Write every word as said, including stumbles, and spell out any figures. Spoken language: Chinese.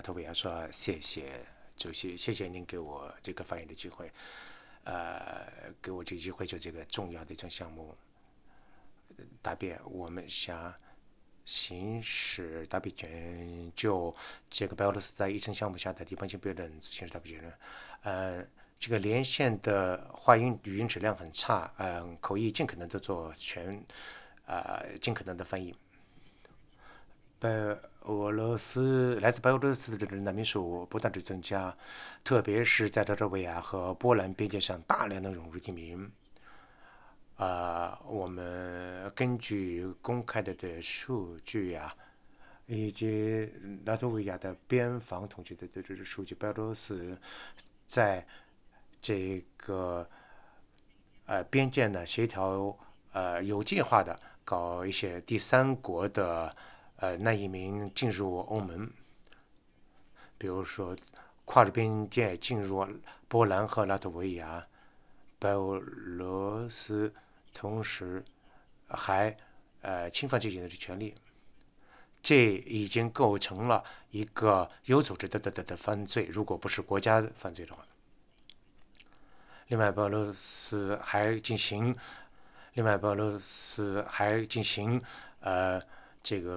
脱维亚说谢谢主席，谢谢您给我这个发言的机会，呃，给我这个机会就这个重要的一项项目答辩。我们想行使答辩权，就这个白俄罗斯在议程项目下的一般性辩论行使答辩权。呃，这个连线的话音语音质量很差，嗯、呃，口译尽可能的做全，呃，尽可能的翻译。白俄罗斯来自白俄罗斯的难民数不断的增加，特别是在拉脱维亚和波兰边界上大量的涌入移民。啊、呃，我们根据公开的的数据呀、以及拉脱维亚的边防统计的这个数据，白俄罗斯在这个呃边界呢协调呃有计划的搞一些第三国的呃难移民进入欧盟，比如说跨着边界进入波兰和拉脱维亚，白俄罗斯同时还呃侵犯这些人的权利，这已经构成了一个有组织的的的的犯罪，如果不是国家犯罪的话。另外，白俄罗斯还进行，另外白俄罗斯还进行呃这个。